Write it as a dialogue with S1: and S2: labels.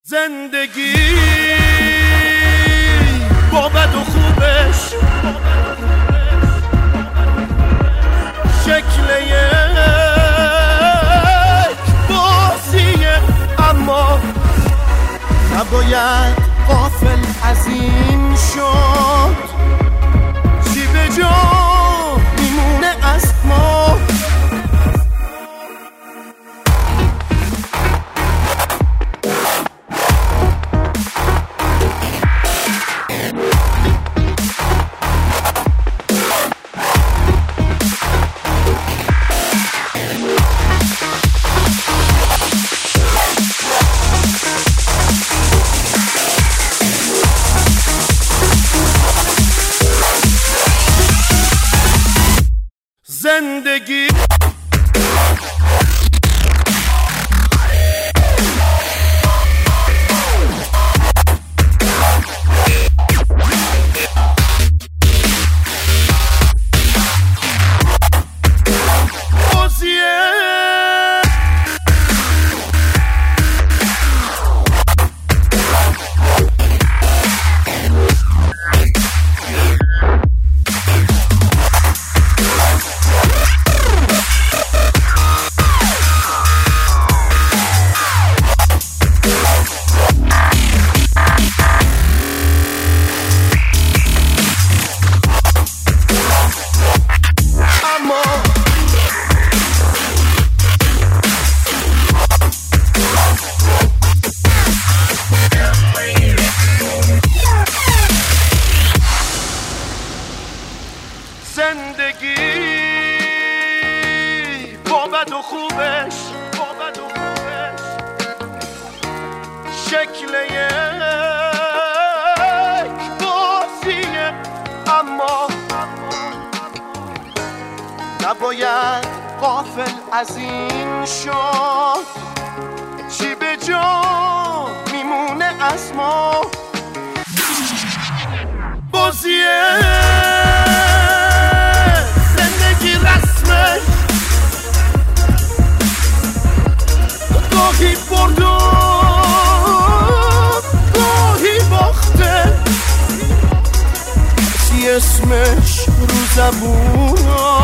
S1: زندگی با بد و خوبش شکل یک بازیه، اما نباید غافل از این شد چی به جا میمونه از ما. زندگی با بد و خوبش شکل یک بازیه، اما نباید غافل از این شد چی به جا میمونه از ما. بازیه گاهی برد و گاهی باخته، چی اسمش رو زبون